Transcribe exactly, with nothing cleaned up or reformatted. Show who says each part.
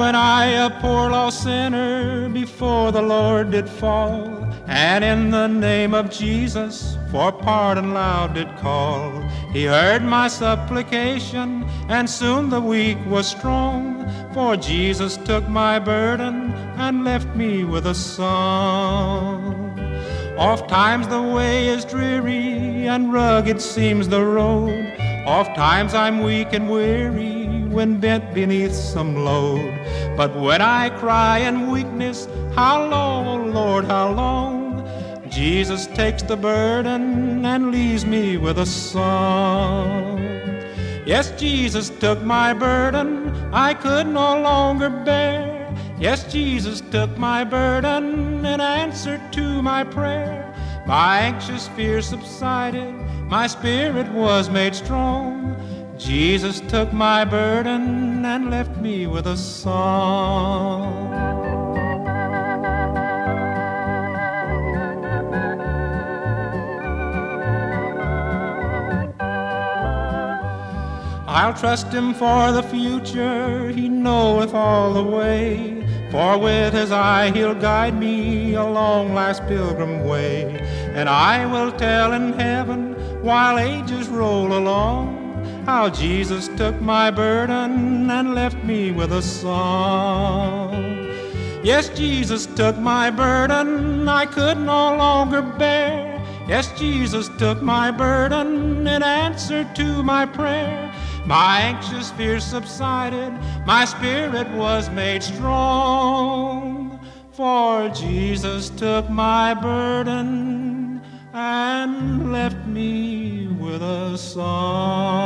Speaker 1: when I, a poor lost sinner, before the Lord did fall, and in the name of Jesus for pardon loud did call. He heard my supplication, and soon the weak was strong, for Jesus took my burden and left me with a song. Oft times the way is dreary, and rugged seems the road. Oft times I'm weak and weary, when bent beneath some load. But when I cry in weakness, how long, oh Lord, how long? Jesus takes the burden and leaves me with a song. Yes, Jesus took my burden I could no longer bear. Yes, Jesus took my burden in answer to my prayer. My anxious fear subsided, my spirit was made strong. Jesus took my burden and left me with a song. I'll trust him for the future, he knoweth all the way. For with his eye he'll guide me along life's pilgrim way. And I will tell in heaven, while ages roll along, how Jesus took my burden and left me with a song. Yes, Jesus took my burden I could no longer bear. Yes, Jesus took my burden in answer to my prayer. My anxious fear subsided, my spirit was made strong. For Jesus took my burden and left me with a song.